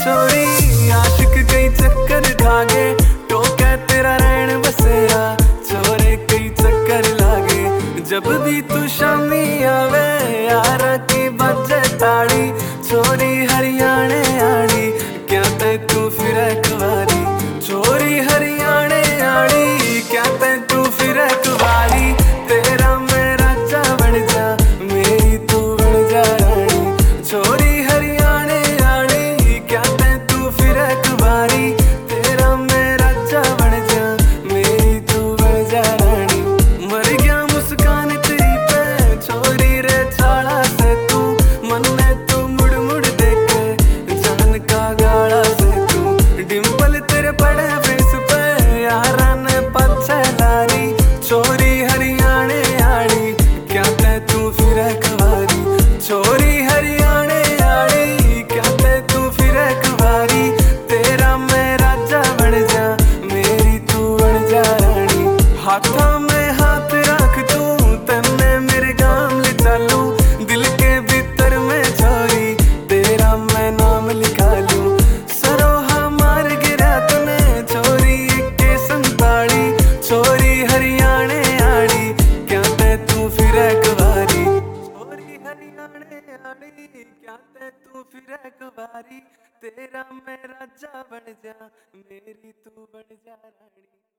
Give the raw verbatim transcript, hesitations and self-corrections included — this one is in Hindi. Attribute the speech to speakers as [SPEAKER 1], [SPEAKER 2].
[SPEAKER 1] छोरी आशिक कई चक्कर खागे, टोके तेरा रहन बसेरा, छोरे कई चक्कर लागे। जब भी तू शामी आवे यारा की बजे ताड़ी, छोरी हरियाणे आड़ी क्या ते तू फिर कुवारी, छोरी हरियाणे आड़ी क्या ते तू फिर कुवारी। तेरा मैं राजा बन जा, मेरी तू बन जा रानी, छोरी हरियाणे आड़ी क्या ते तू फिर कुवारी। तेरा मैं राजा बन जा, मेरी तू बन जा रानी। मर गया मुस्कान तेरी पे छोरी रे छाड़ा से तू, मन में तू मुड़ मुड़ देखे जान का गाड़ा से तू। डिम्पल तेरे पड़े फेस पे यारा ने पछे लारी, छोरी हरियाणे आड़ी क्या ते तू फिर कुवारी, छोरी हरियाणे आड़ी क्या ते तू फिर कुवारी। तेरा मैं राजा बन जा, मेरी तू बन जा रानी। हाथों में हाथ रख तू तन्ने मेरे गाम ले चालू, दिल के भीतर में छोरी तेरा मैं नाम लिखा लूं। सरोहा मार गिरा तने छोरी के संताड़ी, छोरी हरियाणे आड़ी क्या ते तू फिर कुवारी, छोरी हरियाणे आड़ी क्या ते तू फिर कुवारी। तेरा मैं राजा बन जा, मेरी तू बन जा रानी।